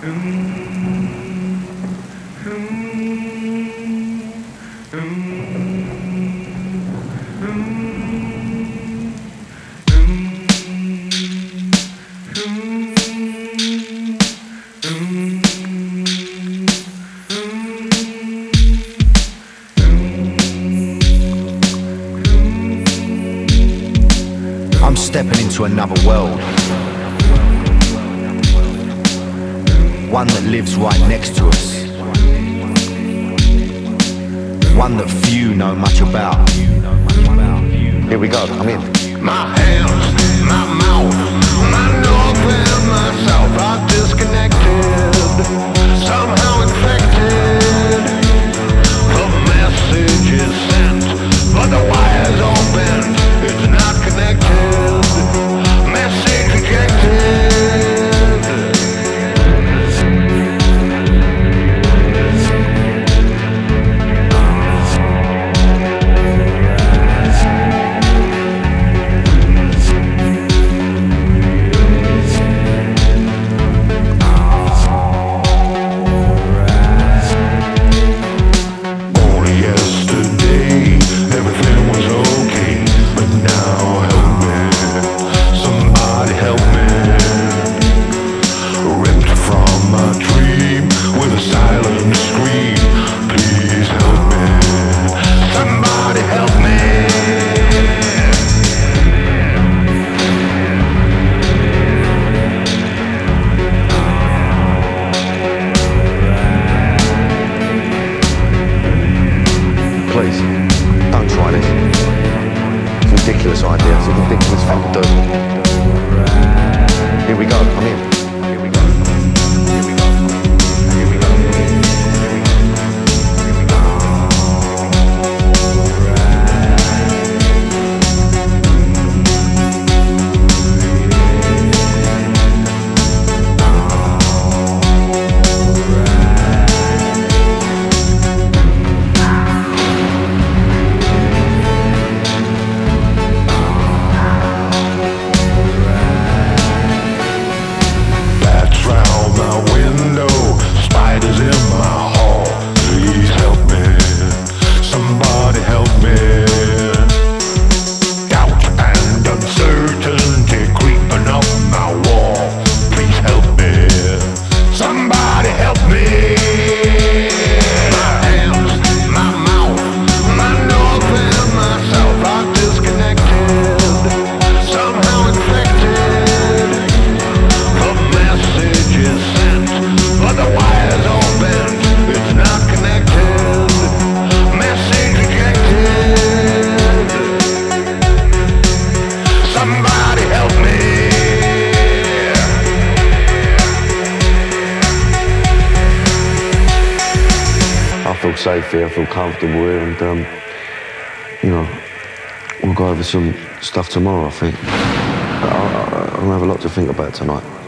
I'm stepping into another world, one that lives right next to us, one that few know much about. Here we go, I'm in. My hands, my mouth, my north and my south are disconnected, somehow infected. The message is sent, but the wire's all bent. It's not connected. Message rejected. Please, don't try this. It's a ridiculous idea, it's a ridiculous thing to do. Here we go, I'm in. Here we go. Here we go. Here we go. I feel safe here, I feel comfortable here, and we'll go over some stuff tomorrow, I think. I'll have a lot to think about tonight.